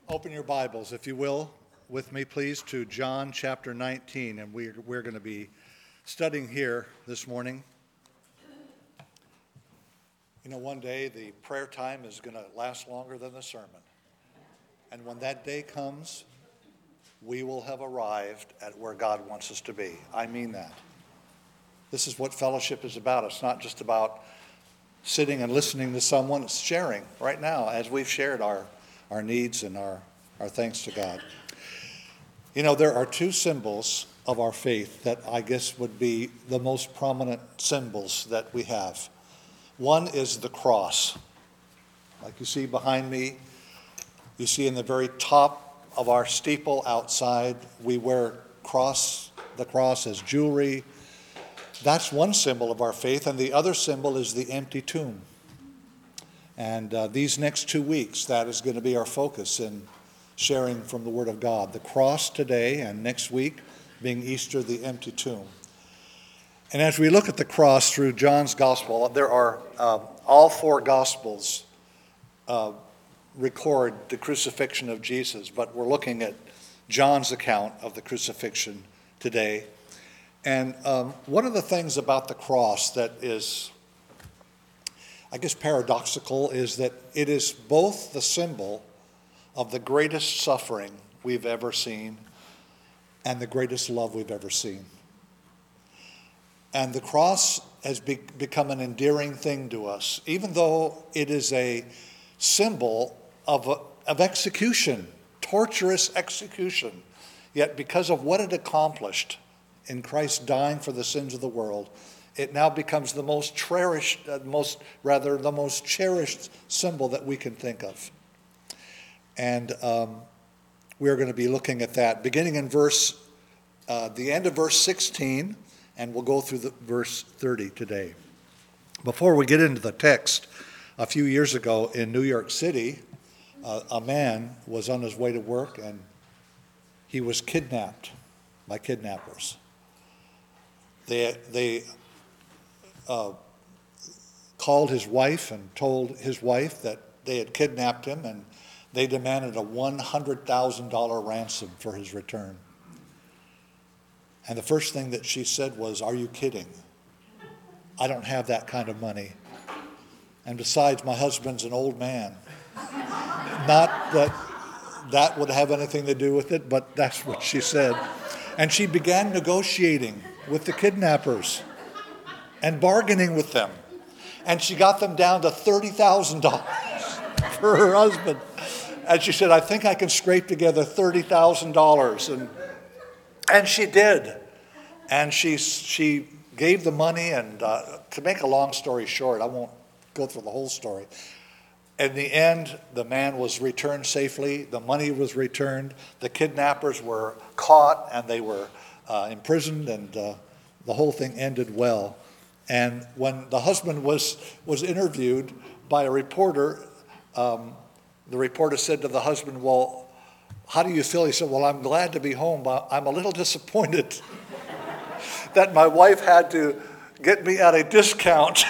Open your Bibles, if you will, with me, please, to John chapter 19, and we're going to be studying here this morning. You know, one day the prayer time is going to last longer than the sermon. And when that day comes, we will have arrived at where God wants us to be. I mean that. This is what fellowship is about. It's not just about sitting and listening to someone. It's sharing right now, as we've shared our needs and our thanks to God. You know, there are two symbols of our faith that I guess would be the most prominent symbols that we have. One is the cross. Like you see behind me, you see in the very top of our steeple outside, we wear the cross as jewelry. That's one symbol of our faith, and the other symbol is the empty tomb. And these next 2 weeks, that is going to be our focus in sharing from the Word of God. The cross today, and next week, being Easter, the empty tomb. And as we look at the cross through John's Gospel, there are all four Gospels record the crucifixion of Jesus, but we're looking at John's account of the crucifixion today. And one of the things about the cross that is, I guess, paradoxical is that it is both the symbol of the greatest suffering we've ever seen and the greatest love we've ever seen. And the cross has become an endearing thing to us, even though it is a symbol of execution, torturous execution. Yet because of what it accomplished in Christ dying for the sins of the world, it now becomes the most cherished symbol that we can think of. And we're going to be looking at that, beginning in the end of verse 16, and we'll go through the verse 30 today. Before we get into the text, a few years ago in New York City, a man was on his way to work, and he was kidnapped by kidnappers. They called his wife and told his wife that they had kidnapped him, and they demanded a $100,000 ransom for his return. And the first thing that she said was, "Are you kidding? I don't have that kind of money. And besides, my husband's an old man." Not that would have anything to do with it, but that's what she said. And she began negotiating with the kidnappers and bargaining with them. And she got them down to $30,000 for her husband. And she said, "I think I can scrape together $30,000. And she did. And she gave the money, and to make a long story short, I won't go through the whole story. In the end, the man was returned safely. The money was returned. The kidnappers were caught, and they were imprisoned, and the whole thing ended well. And when the husband was interviewed by a reporter, the reporter said to the husband, "Well, how do you feel?" He said, "Well, I'm glad to be home, but I'm a little disappointed that my wife had to get me at a discount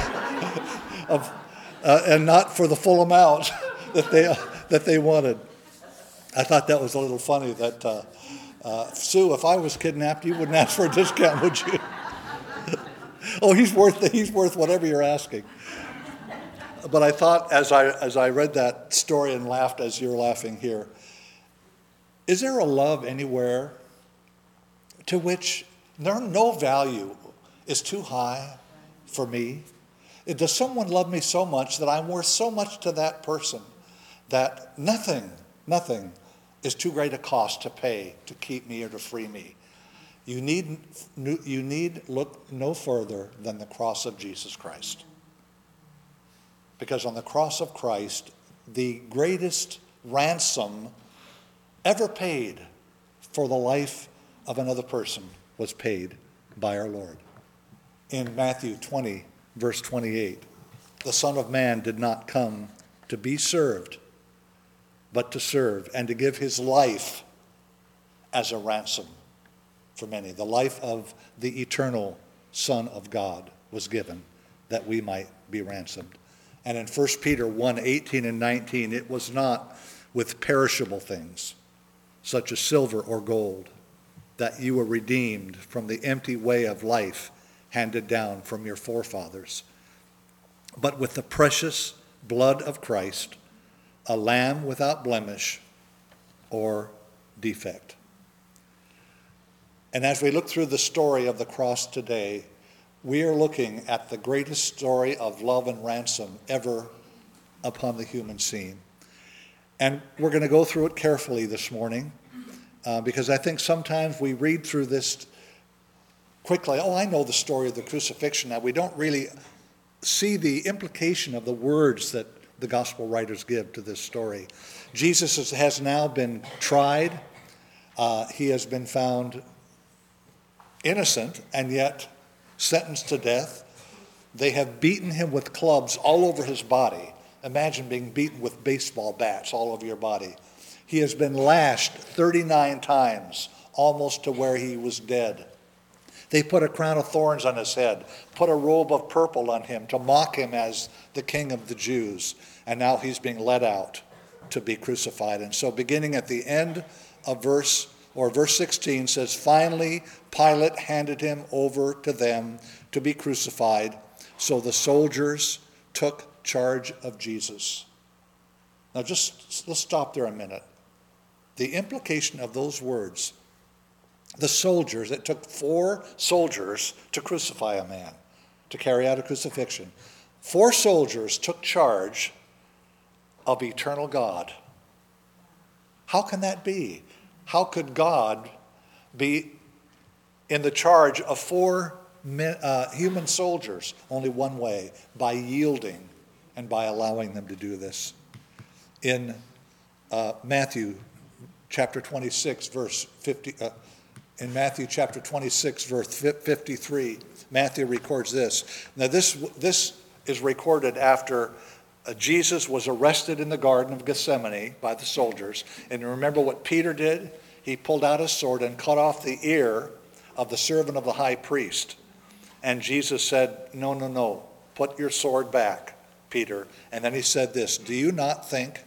and not for the full amount that they wanted." I thought that was a little funny that, Sue, if I was kidnapped, you wouldn't ask for a discount, would you? Oh, he's worth whatever you're asking. But I thought, as I read that story and laughed as you're laughing here, is there a love anywhere to which no value is too high for me? Does someone love me so much that I'm worth so much to that person that nothing is too great a cost to pay to keep me or to free me? You need look no further than the cross of Jesus Christ. Because on the cross of Christ, the greatest ransom ever paid for the life of another person was paid by our Lord. In Matthew 20, verse 28, the Son of Man did not come to be served, but to serve and to give his life as a ransom for many. The life of the eternal Son of God was given that we might be ransomed. And in 1 Peter 1, 18 and 19, it was not with perishable things, such as silver or gold, that you were redeemed from the empty way of life handed down from your forefathers, but with the precious blood of Christ, a lamb without blemish or defect. And as we look through the story of the cross today, we are looking at the greatest story of love and ransom ever upon the human scene. And we're going to go through it carefully this morning, because I think sometimes we read through this quickly. Oh, I know the story of the crucifixion. Now, we don't really see the implication of the words that the gospel writers give to this story. Jesus has now been tried. He has been found innocent and yet sentenced to death. They have beaten him with clubs all over his body. Imagine being beaten with baseball bats all over your body. He has been lashed 39 times, almost to where he was dead. They put a crown of thorns on his head, put a robe of purple on him to mock him as the king of the Jews. And now he's being led out to be crucified. And so beginning at the end of verse 16 says, finally, Pilate handed him over to them to be crucified. So the soldiers took charge of Jesus. Now let's stop there a minute. The implication of those words, the soldiers, it took 4 soldiers to crucify a man, to carry out a crucifixion. 4 soldiers took charge of eternal God. How can that be? How could God be in the charge of 4 human soldiers? Only one way, by yielding and by allowing them to do this. In Matthew chapter 26, verse 50. In Matthew chapter 26, verse 53, Matthew records this. Now this is recorded after Jesus was arrested in the Garden of Gethsemane by the soldiers. And you remember what Peter did? He pulled out his sword and cut off the ear of the servant of the high priest. And Jesus said, no, put your sword back, Peter. And then he said this, do you think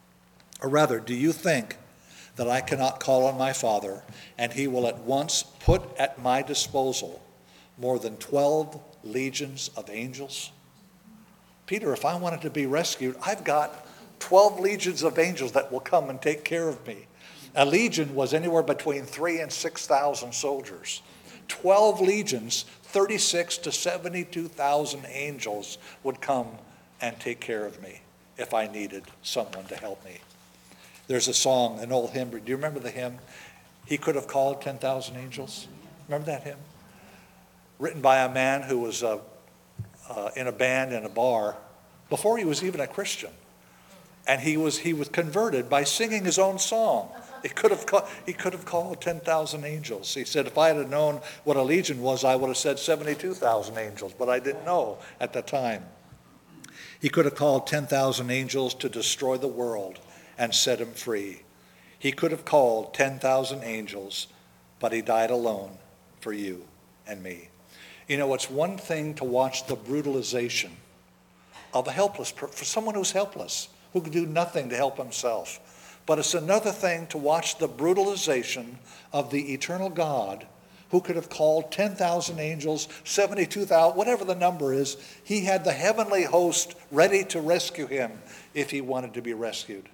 that I cannot call on my Father, and he will at once put at my disposal more than 12 legions of angels? Peter, if I wanted to be rescued, I've got 12 legions of angels that will come and take care of me. A legion was anywhere between 3,000 and 6,000 soldiers. 12 legions, 36 to 72,000 angels would come and take care of me if I needed someone to help me. There's a song, an old hymn. Do you remember the hymn? He could have called 10,000 angels. Remember that hymn? Written by a man who was in a band in a bar before he was even a Christian. And he was converted by singing his own song. He could have called 10,000 angels. He said, if I had known what a legion was, I would have said 72,000 angels, but I didn't know at the time. He could have called 10,000 angels to destroy the world and set him free. He could have called 10,000 angels, but he died alone for you and me. You know, it's one thing to watch the brutalization of a helpless person, for someone who's helpless, who can do nothing to help himself. But it's another thing to watch the brutalization of the eternal God who could have called 10,000 angels, 72,000, whatever the number is. He had the heavenly host ready to rescue him if he wanted to be rescued.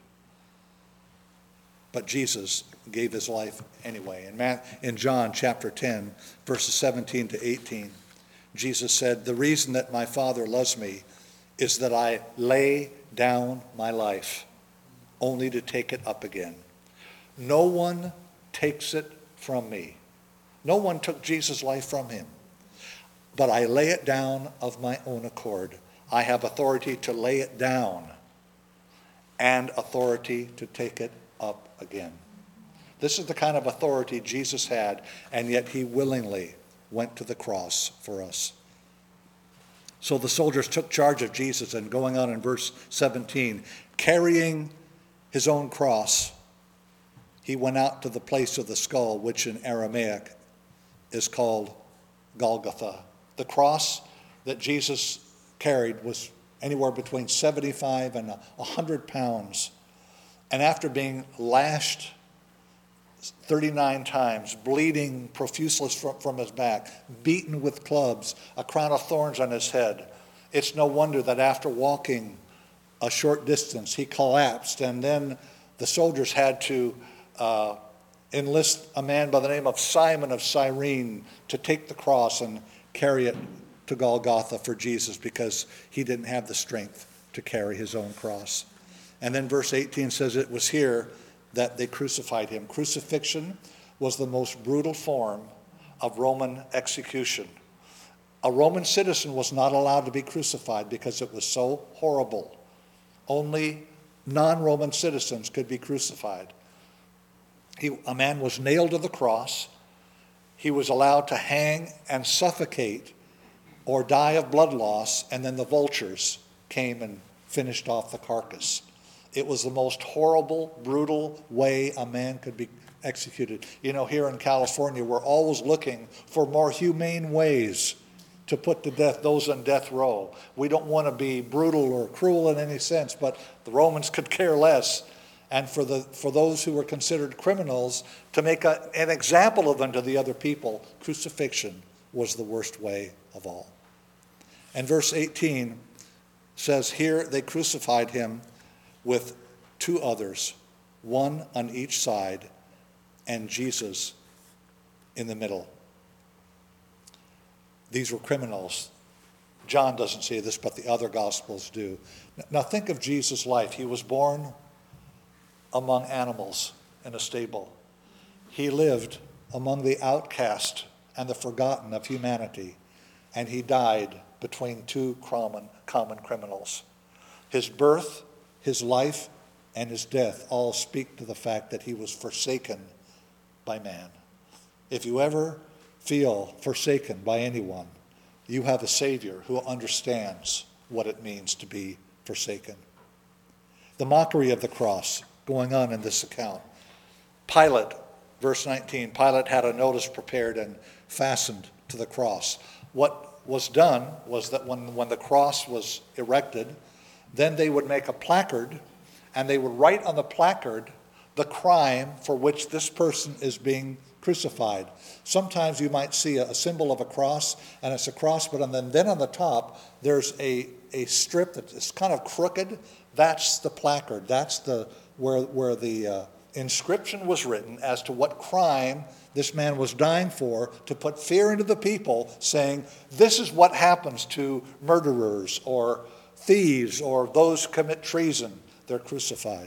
But Jesus gave his life anyway. In John chapter 10, verses 17 to 18, Jesus said, the reason that my Father loves me is that I lay down my life only to take it up again. No one takes it from me. No one took Jesus' life from him. But I lay it down of my own accord. I have authority to lay it down and authority to take it up again. This is the kind of authority Jesus had, and yet he willingly went to the cross for us. So the soldiers took charge of Jesus, and going on in verse 17, carrying his own cross, he went out to the place of the skull, which in Aramaic is called Golgotha. The cross that Jesus carried was anywhere between 75 and 100 pounds. And after being lashed 39 times, bleeding profusely from his back, beaten with clubs, a crown of thorns on his head, it's no wonder that after walking a short distance, he collapsed, and then the soldiers had to enlist a man by the name of Simon of Cyrene to take the cross and carry it to Golgotha for Jesus, because he didn't have the strength to carry his own cross. And then verse 18 says it was here that they crucified him. Crucifixion was the most brutal form of Roman execution. A Roman citizen was not allowed to be crucified because it was so horrible. Only non-Roman citizens could be crucified. A man was nailed to the cross. He was allowed to hang and suffocate or die of blood loss, and then the vultures came and finished off the carcass. It was the most horrible, brutal way a man could be executed. You know, here in California, we're always looking for more humane ways to put to death those on death row. We don't want to be brutal or cruel in any sense, but the Romans could care less. And for those who were considered criminals, to make an example of them to the other people, crucifixion was the worst way of all. And verse 18 says, here they crucified him with two others, one on each side, and Jesus in the middle. These were criminals. John doesn't say this, but the other Gospels do. Now think of Jesus' life. He was born among animals in a stable. He lived among the outcast and the forgotten of humanity, and he died between two common criminals. His birth, his life, and his death all speak to the fact that he was forsaken by man. If you ever feel forsaken by anyone, you have a Savior who understands what it means to be forsaken. The mockery of the cross going on in this account. Pilate, verse 19, Pilate had a notice prepared and fastened to the cross. What was done was that when the cross was erected, then they would make a placard, and they would write on the placard the crime for which this person is being crucified. Sometimes you might see a symbol of a cross, and it's a cross, but then on the top, there's a strip that is kind of crooked. That's the placard. That's where the inscription was written as to what crime this man was dying for, to put fear into the people, saying, this is what happens to murderers or thieves or those who commit treason. They're crucified.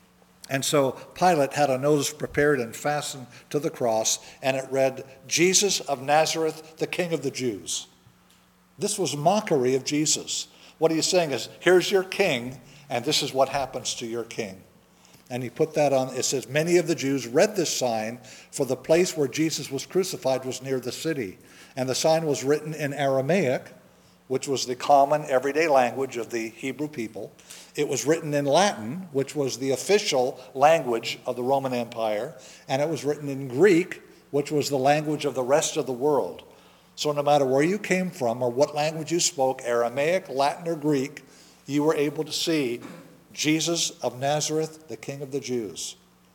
And so Pilate had a notice prepared and fastened to the cross, and it read, Jesus of Nazareth, the King of the Jews. This was mockery of Jesus. What he's saying is, here's your king, and this is what happens to your king. And he put that on, it says, many of the Jews read this sign, for the place where Jesus was crucified was near the city. And the sign was written in Aramaic, which was the common everyday language of the Hebrew people. It was written in Latin, which was the official language of the Roman Empire. And it was written in Greek, which was the language of the rest of the world. So no matter where you came from or what language you spoke, Aramaic, Latin, or Greek, you were able to see Jesus of Nazareth, the King of the Jews.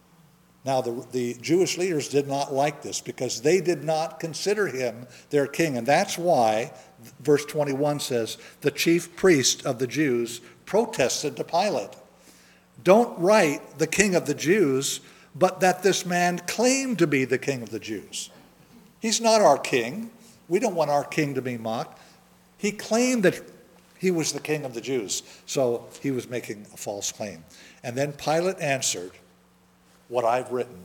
Now, the Jewish leaders did not like this because they did not consider him their king. And that's why, verse 21 says, the chief priest of the Jews protested to Pilate. Don't write the King of the Jews, but that this man claimed to be the King of the Jews. He's not our king. We don't want our king to be mocked. He claimed that he was the King of the Jews, so he was making a false claim. And then Pilate answered, what I've written,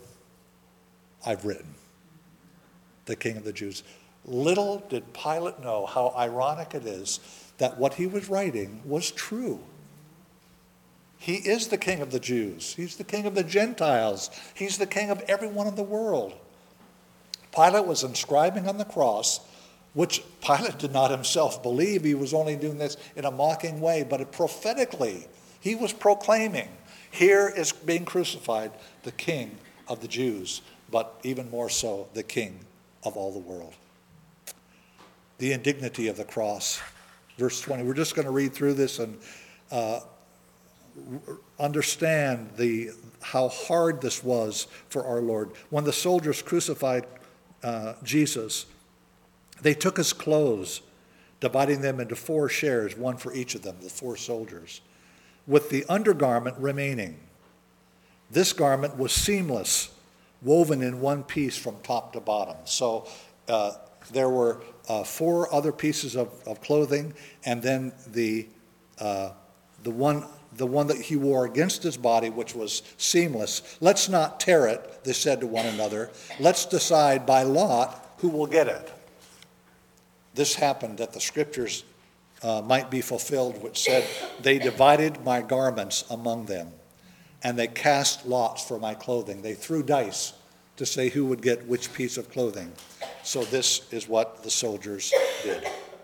the King of the Jews. Little did Pilate know how ironic it is that what he was writing was true. He is the King of the Jews. He's the King of the Gentiles. He's the King of everyone in the world. Pilate was inscribing on the cross, which Pilate did not himself believe. He was only doing this in a mocking way, but prophetically, he was proclaiming, here is being crucified the King of the Jews, but even more so, the King of all the world. The indignity of the cross. Verse 20, we're just going to read through this, and understand how hard this was for our Lord. When the soldiers crucified Jesus, they took his clothes, dividing them into 4 shares, one for each of them, the 4 soldiers, with the undergarment remaining. This garment was seamless, woven in one piece from top to bottom. So there were 4 other pieces of clothing, and then the one that he wore against his body, which was seamless. Let's not tear it, they said to one another. Let's decide by lot who will get it. This happened that the scriptures might be fulfilled, which said, they divided my garments among them, and they cast lots for my clothing. They threw dice to say who would get which piece of clothing. So this is what the soldiers did.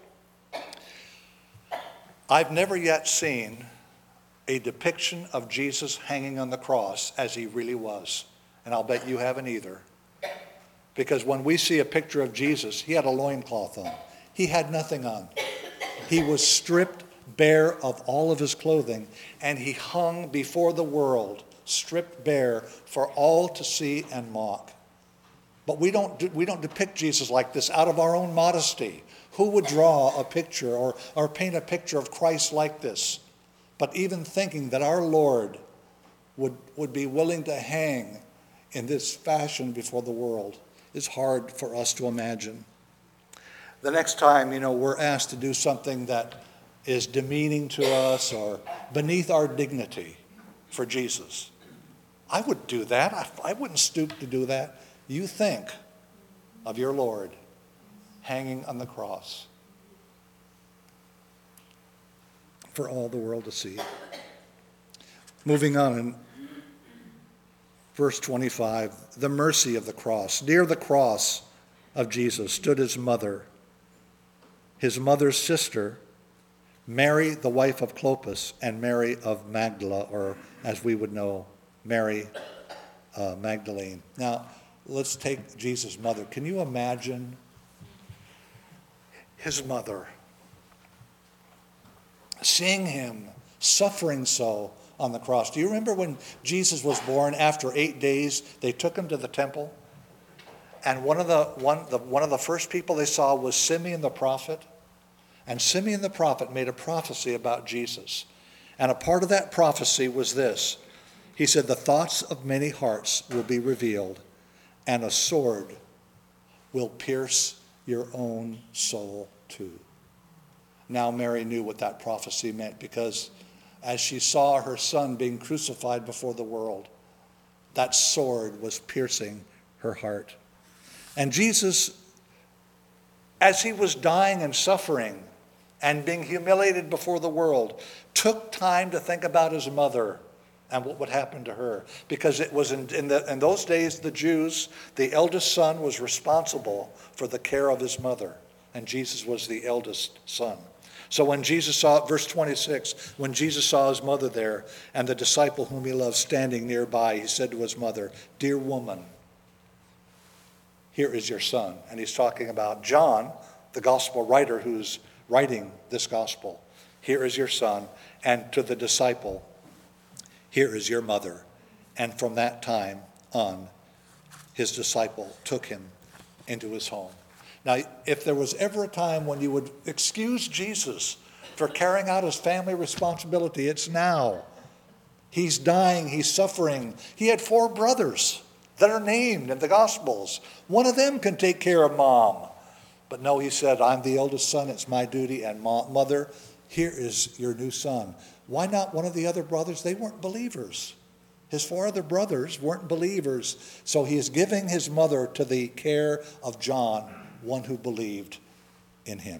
I've never yet seen a depiction of Jesus hanging on the cross as he really was. And I'll bet you haven't either. Because when we see a picture of Jesus, he had a loincloth on. He had nothing on. He was stripped bare of all of his clothing, and he hung before the world, stripped bare for all to see and mock. But we don't depict Jesus like this out of our own modesty. Who would draw a picture or paint a picture of Christ like this? But even thinking that our Lord would be willing to hang in this fashion before the world is hard for us to imagine. The next time, we're asked to do something that is demeaning to us or beneath our dignity for Jesus, I would do that. I wouldn't stoop to do that. You think of your Lord hanging on the cross for all the world to see. Moving on in verse 25, the mercy of the cross. Near the cross of Jesus stood his mother's sister, Mary, the wife of Clopas, and Mary of Magdala, or as we would know, Mary Magdalene. Now, let's take Jesus' mother. Can you imagine his mother seeing him suffering so on the cross? Do you remember when Jesus was born? After 8 days, they took him to the temple, and one of the first people they saw was Simeon the prophet. And Simeon the prophet made a prophecy about Jesus. And a part of that prophecy was this. He said, the thoughts of many hearts will be revealed, and a sword will pierce your own soul too. Now Mary knew what that prophecy meant, because as she saw her son being crucified before the world, that sword was piercing her heart. And Jesus, as he was dying and suffering and being humiliated before the world, took time to think about his mother and what would happen to her. Because it was in those days, the Jews, the eldest son was responsible for the care of his mother. And Jesus was the eldest son. So when Jesus saw, verse 26, when Jesus saw his mother there and the disciple whom he loved standing nearby, he said to his mother, dear woman, here is your son. And he's talking about John, the gospel writer who's writing this gospel. Here is your son. And to the disciple, here is your mother. And from that time on, his disciple took him into his home. Now, if there was ever a time when you would excuse Jesus for carrying out his family responsibility, it's now. He's dying, he's suffering. He had 4 brothers that are named in the Gospels. One of them can take care of mom. But no, he said, I'm the eldest son, it's my duty, and mother, here is your new son. Why not one of the other brothers? They weren't believers. His 4 other brothers weren't believers. So he is giving his mother to the care of John, one who believed in him.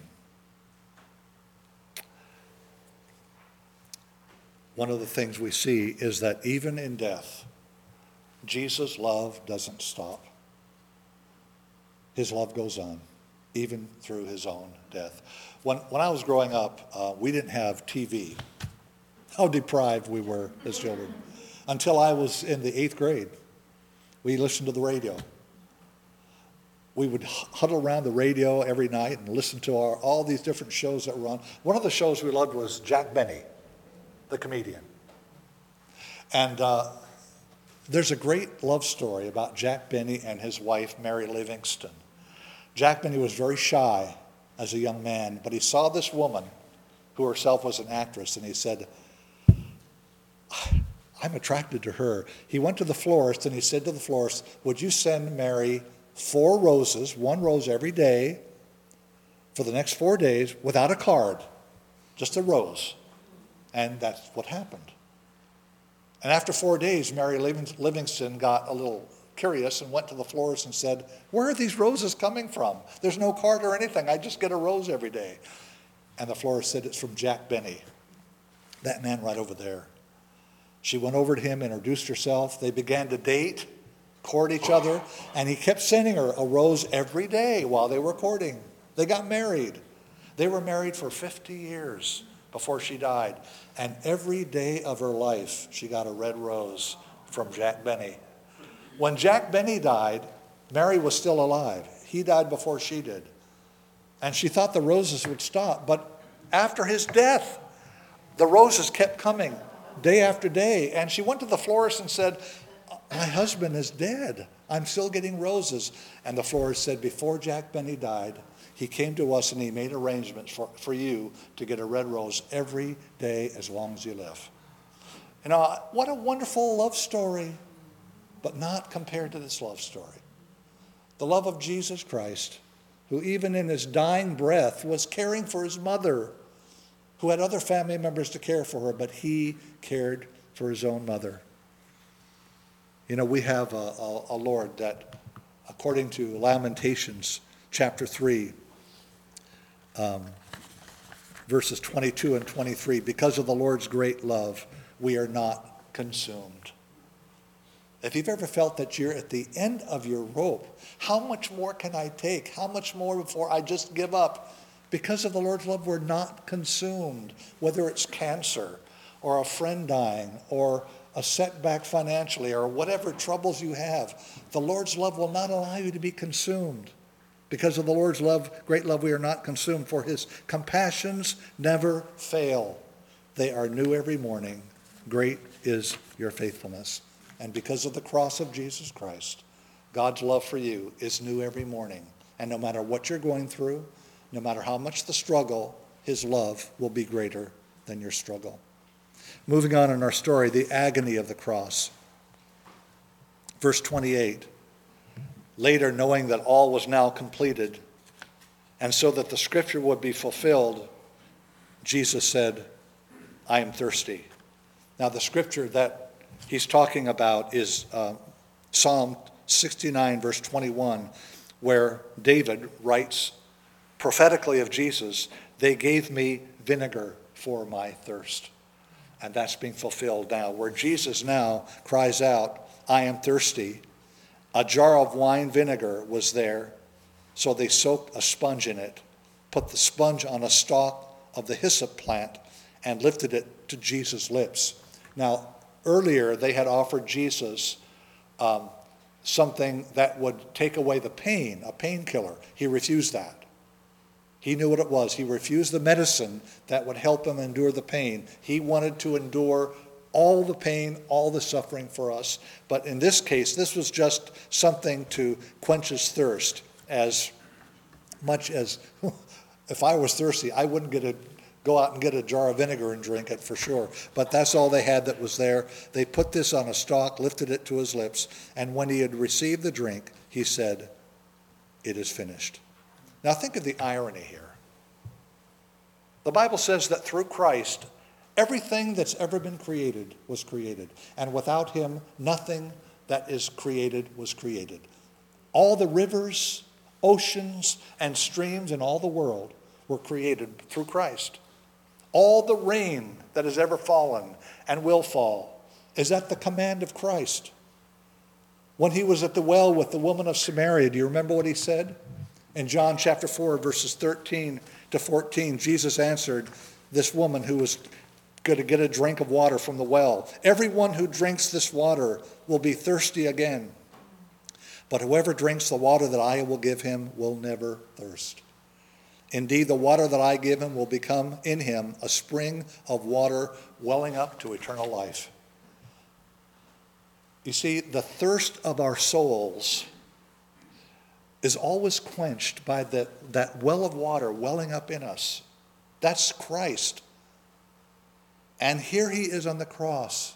One of the things we see is that even in death, Jesus' love doesn't stop. His love goes on, even through his own death. When I was growing up, we didn't have TV. How deprived we were as children. Until I was in the 8th grade, we listened to the radio. We would huddle around the radio every night and listen to all these different shows that were on. One of the shows we loved was Jack Benny, the comedian. And there's a great love story about Jack Benny and his wife, Mary Livingston. Jack Benny was very shy as a young man, but he saw this woman who herself was an actress, and he said, I'm attracted to her. He went to the florist, and he said to the florist, would you send Mary 4 roses, 1 rose every day, for the next 4 days, without a card, just a rose? And that's what happened. And after 4 days, Mary Livingston got a little curious and went to the florist and said, where are these roses coming from? There's no card or anything. I just get a rose every day. And the florist said, it's from Jack Benny, that man right over there. She went over to him, introduced herself. They began to date, court each other, and he kept sending her a rose every day while they were courting. They got married. They were married for 50 years before she died. And every day of her life, she got a red rose from Jack Benny. When Jack Benny died, Mary was still alive. He died before she did. And she thought the roses would stop. But after his death, the roses kept coming day after day. And she went to the florist and said, my husband is dead. I'm still getting roses. And the florist said, before Jack Benny died, he came to us and he made arrangements for you to get a red rose every day as long as you live. You know, what a wonderful love story, but not compared to this love story. The love of Jesus Christ, who even in his dying breath was caring for his mother, who had other family members to care for her, but he cared for his own mother. You know, we have a Lord that, according to Lamentations chapter 3, verses 22 and 23, because of the Lord's great love, we are not consumed. If you've ever felt that you're at the end of your rope, how much more can I take? How much more before I just give up? Because of the Lord's love, we're not consumed. Whether it's cancer or a friend dying or a setback financially or whatever troubles you have, the Lord's love will not allow you to be consumed. Because of the Lord's love, great love, we are not consumed, for his compassions never fail. They are new every morning. Great is your faithfulness. And because of the cross of Jesus Christ, God's love for you is new every morning. And no matter what you're going through, no matter how much the struggle, his love will be greater than your struggle. Moving on in our story, the agony of the cross. Verse 28. Later, knowing that all was now completed, and so that the scripture would be fulfilled, Jesus said, I am thirsty. Now, the scripture that he's talking about is Psalm 69, verse 21, where David writes prophetically of Jesus, they gave me vinegar for my thirst. And that's being fulfilled now, where Jesus now cries out, I am thirsty. A jar of wine vinegar was there, so they soaked a sponge in it, put the sponge on a stalk of the hyssop plant, and lifted it to Jesus' lips. Now, earlier they had offered Jesus something that would take away the pain, a painkiller. He refused that. He knew what it was. He refused the medicine that would help him endure the pain. He wanted to endure all the pain, all the suffering for us. But in this case, this was just something to quench his thirst. As much as if I was thirsty, I wouldn't go out and get a jar of vinegar and drink it for sure. But that's all they had that was there. They put this on a stalk, lifted it to his lips, and when he had received the drink, he said, it is finished. Now think of the irony here. The Bible says that through Christ, everything that's ever been created was created. And without him, nothing that is created was created. All the rivers, oceans, and streams in all the world were created through Christ. All the rain that has ever fallen and will fall is at the command of Christ. When he was at the well with the woman of Samaria, do you remember what he said? In John chapter 4, verses 13 to 14, Jesus answered this woman who was going to get a drink of water from the well. Everyone who drinks this water will be thirsty again. But whoever drinks the water that I will give him will never thirst. Indeed, the water that I give him will become in him a spring of water welling up to eternal life. You see, the thirst of our souls is always quenched by that well of water welling up in us. That's Christ. And here he is on the cross.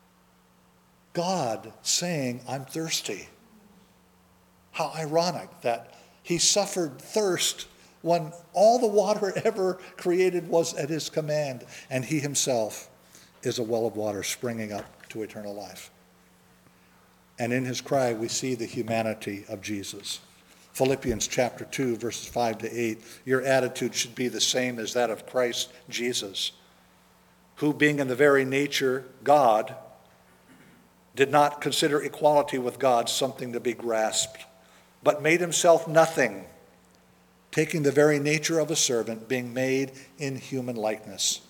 God saying, I'm thirsty. How ironic that he suffered thirst when all the water ever created was at his command, and he himself is a well of water springing up to eternal life. And in his cry, we see the humanity of Jesus. Philippians chapter 2, verses 5 to 8, your attitude should be the same as that of Christ Jesus, who being in the very nature God, did not consider equality with God something to be grasped, but made himself nothing, taking the very nature of a servant, being made in human likeness.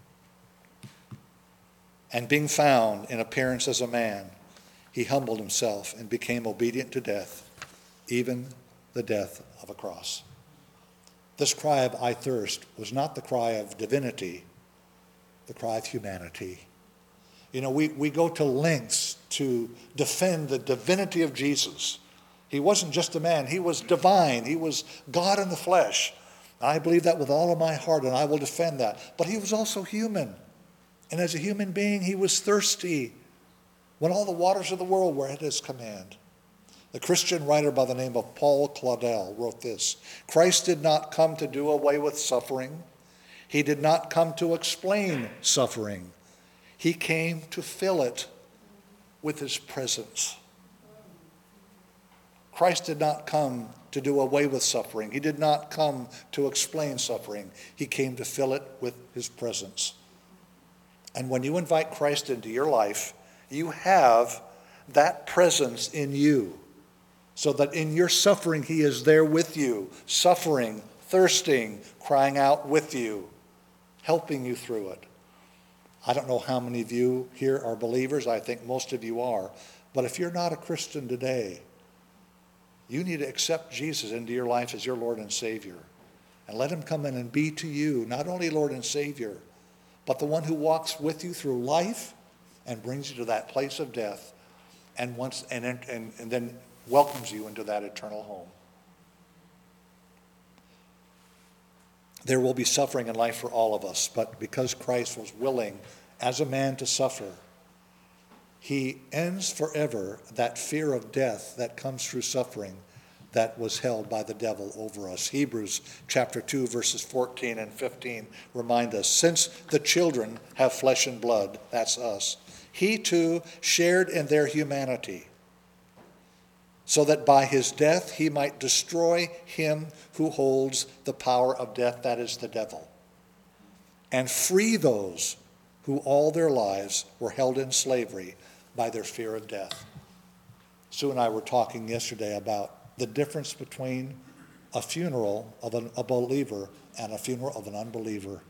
And being found in appearance as a man, he humbled himself and became obedient to death, even the death of a cross. This cry of I thirst was not the cry of divinity, the cry of humanity. You know, we go to lengths to defend the divinity of Jesus. He wasn't just a man, he was divine. He was God in the flesh. I believe that with all of my heart, and I will defend that. But he was also human. And as a human being, he was thirsty when all the waters of the world were at his command. The Christian writer by the name of Paul Claudel wrote this: Christ did not come to do away with suffering. He did not come to explain suffering. He came to fill it with his presence. Christ did not come to do away with suffering. He did not come to explain suffering. He came to fill it with his presence. And when you invite Christ into your life, you have that presence in you, so that in your suffering he is there with you, suffering, thirsting, crying out with you, helping you through it. I don't know how many of you here are believers. I think most of you are. But if you're not a Christian today, you need to accept Jesus into your life as your Lord and Savior. And let him come in and be to you, not only Lord and Savior, but the one who walks with you through life and brings you to that place of death and then welcomes you into that eternal home. There will be suffering in life for all of us, but because Christ was willing as a man to suffer, he ends forever that fear of death that comes through suffering that was held by the devil over us. Hebrews chapter 2, verses 14 and 15 remind us, since the children have flesh and blood, that's us, he too shared in their humanity, so that by his death he might destroy him who holds the power of death, that is the devil, and free those who all their lives were held in slavery by their fear of death. Sue and I were talking yesterday about the difference between a funeral of a believer and a funeral of an unbeliever.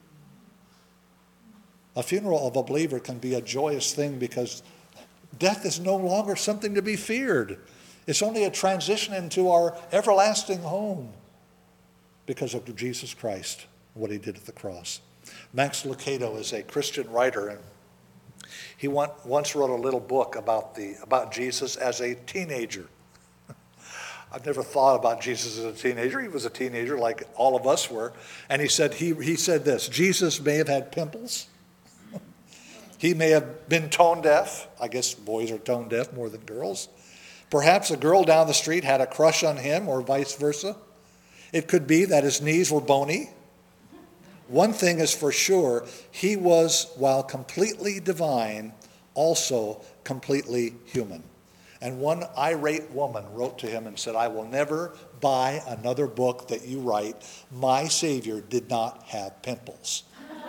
A funeral of a believer can be a joyous thing because death is no longer something to be feared. It's only a transition into our everlasting home because of Jesus Christ, what he did at the cross. Max Lucado is a Christian writer, and he once wrote a little book about Jesus as a teenager. I've never thought about Jesus as a teenager. He was a teenager like all of us were. And he said this: Jesus may have had pimples. He may have been tone deaf. I guess boys are tone deaf more than girls. Perhaps a girl down the street had a crush on him, or vice versa. It could be that his knees were bony. One thing is for sure, he was, while completely divine, also completely human. And one irate woman wrote to him and said, I will never buy another book that you write. My Savior did not have pimples.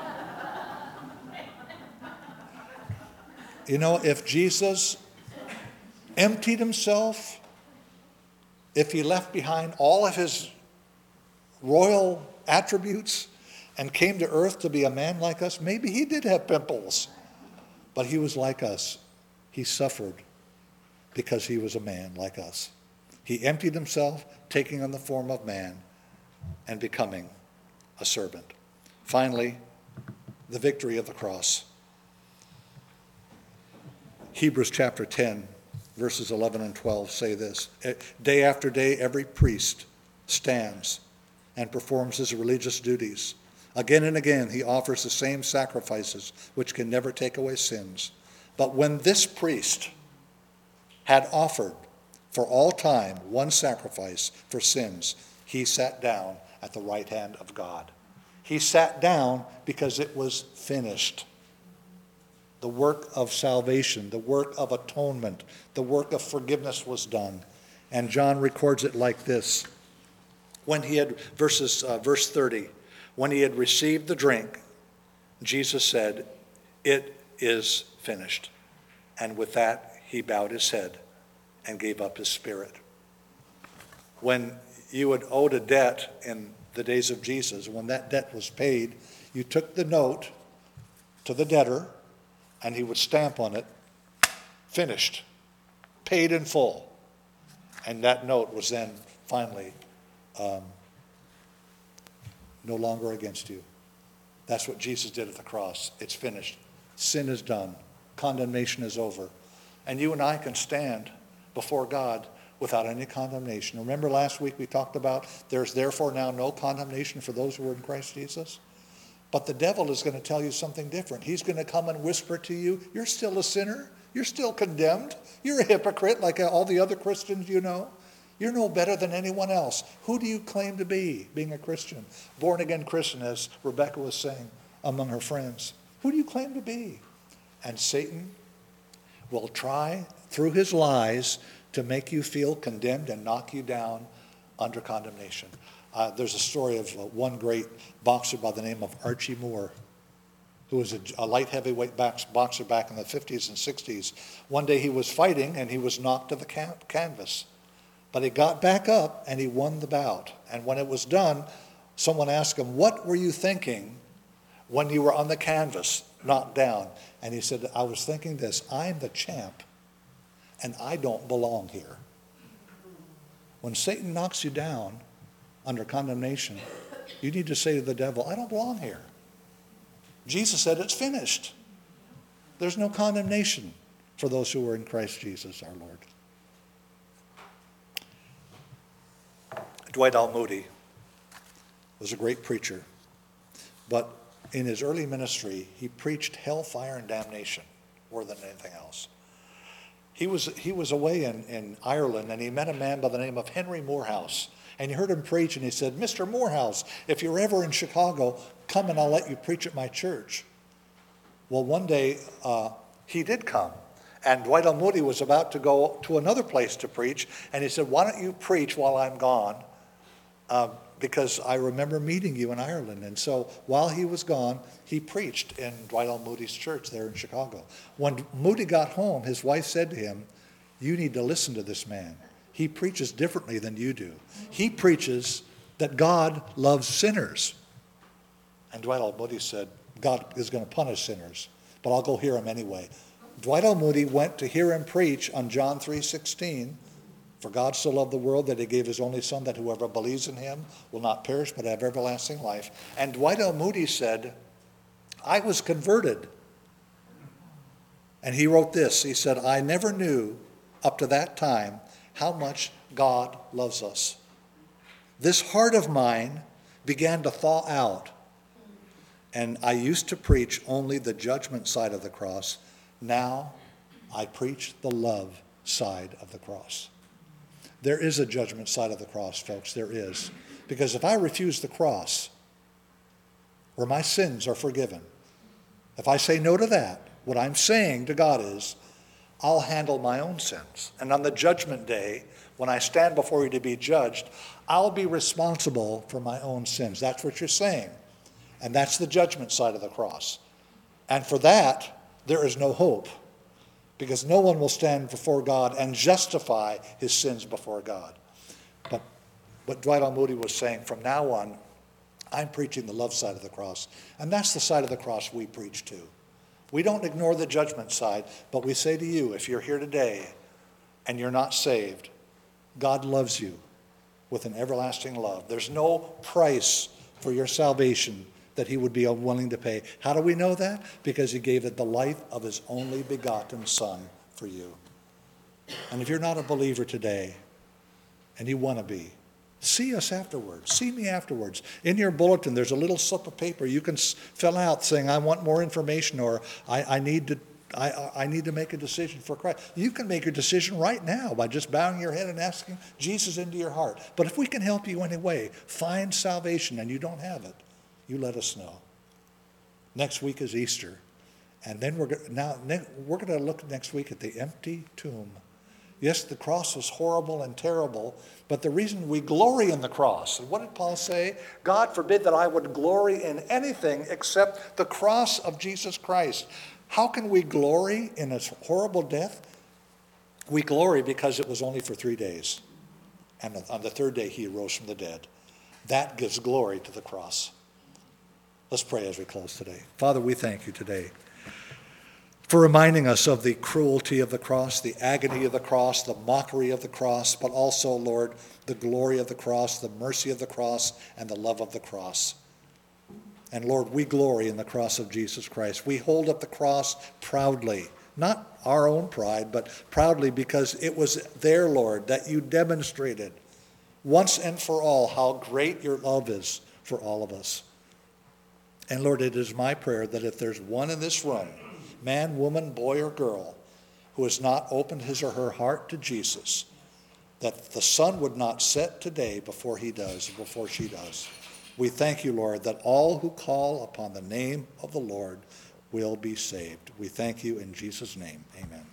You know, if Jesus emptied himself, if he left behind all of his royal attributes and came to earth to be a man like us, maybe he did have pimples. But he was like us. He suffered because he was a man like us. He emptied himself, taking on the form of man and becoming a servant. Finally, the victory of the cross. Hebrews chapter 10, verses 11 and 12 say this: day after day, every priest stands and performs his religious duties. Again and again, he offers the same sacrifices, which can never take away sins. But when this priest had offered for all time one sacrifice for sins, he sat down at the right hand of God. He sat down because it was finished. The work of salvation, the work of atonement, the work of forgiveness was done. And John records it like this. When he had, verse 30, when he had received the drink, Jesus said, "It is finished." And with that, he bowed his head and gave up his spirit. When you had owed a debt in the days of Jesus, when that debt was paid, you took the note to the debtor, and he would stamp on it, "Finished, paid in full." And that note was then finally no longer against you. That's what Jesus did at the cross. It's finished. Sin is done. Condemnation is over. And you and I can stand before God without any condemnation. Remember last week we talked about there's therefore now no condemnation for those who are in Christ Jesus? But the devil is going to tell you something different. He's going to come and whisper to you, "You're still a sinner. You're still condemned. You're a hypocrite like all the other Christians you know. You're no better than anyone else. Who do you claim to be, being a Christian? Born-again Christian," as Rebecca was saying among her friends. Who do you claim to be? And Satan will try, through his lies, to make you feel condemned and knock you down under condemnation. There's a story of one great boxer by the name of Archie Moore, who was a light heavyweight boxer back in the 50s and 60s. One day he was fighting and he was knocked to the canvas. But he got back up and he won the bout. And when it was done, someone asked him, "What were you thinking when you were on the canvas, knocked down?" And he said, "I was thinking this: I'm the champ and I don't belong here." When Satan knocks you down under condemnation, you need to say to the devil, "I don't belong here." Jesus said it's finished. There's no condemnation for those who are in Christ Jesus our Lord. Dwight L. Moody was a great preacher, but in his early ministry, he preached hellfire and damnation more than anything else. He was away in Ireland, and he met a man by the name of Henry Morehouse. And he heard him preach, and he said, "Mr. Morehouse, if you're ever in Chicago, come and I'll let you preach at my church." Well, one day he did come, and Dwight L. Moody was about to go to another place to preach, and he said, "Why don't you preach while I'm gone? Because I remember meeting you in Ireland." And so while he was gone, he preached in Dwight L. Moody's church there in Chicago. When Moody got home, his wife said to him, "You need to listen to this man. He preaches differently than you do. He preaches that God loves sinners." And Dwight L. Moody said, "God is going to punish sinners, but I'll go hear him anyway." Dwight L. Moody went to hear him preach on John 3:16. "For God so loved the world that he gave his only son, that whoever believes in him will not perish but have everlasting life." And Dwight L. Moody said, "I was converted." And he wrote this. He said, "I never knew up to that time how much God loves us. This heart of mine began to thaw out, and I used to preach only the judgment side of the cross. Now I preach the love side of the cross." There is a judgment side of the cross, folks. There is. Because if I refuse the cross, where my sins are forgiven, if I say no to that, what I'm saying to God is, I'll handle my own sins. And on the judgment day, when I stand before you to be judged, I'll be responsible for my own sins. That's what you're saying. And that's the judgment side of the cross. And for that, there is no hope. Because no one will stand before God and justify his sins before God. But what Dwight L. Moody was saying, from now on, I'm preaching the love side of the cross. And that's the side of the cross we preach too. We don't ignore the judgment side, but we say to you, if you're here today and you're not saved, God loves you with an everlasting love. There's no price for your salvation that he would be unwilling to pay. How do we know that? Because he gave it the life of his only begotten Son for you. And if you're not a believer today, and you want to be, see us afterwards. See me afterwards. In your bulletin, there's a little slip of paper you can fill out saying, I want more information, or I need to make a decision for Christ. You can make your decision right now by just bowing your head and asking Jesus into your heart. But if we can help you anyway, find salvation and you don't have it, you let us know. Next week is Easter. And then we're going to look next week at the empty tomb. Yes, the cross was horrible and terrible, but the reason we glory in the cross, and what did Paul say? God forbid that I would glory in anything except the cross of Jesus Christ. How can we glory in his horrible death? We glory because it was only for 3 days. And on the third day, he arose from the dead. That gives glory to the cross. Let's pray as we close today. Father, we thank you today for reminding us of the cruelty of the cross, the agony of the cross, the mockery of the cross, but also, Lord, the glory of the cross, the mercy of the cross, and the love of the cross. And Lord, we glory in the cross of Jesus Christ. We hold up the cross proudly, not our own pride, but proudly because it was there, Lord, that you demonstrated once and for all how great your love is for all of us. And Lord, it is my prayer that if there's one in this room, man, woman, boy, or girl, who has not opened his or her heart to Jesus, that the sun would not set today before he does, before she does. We thank you, Lord, that all who call upon the name of the Lord will be saved. We thank you in Jesus' name. Amen.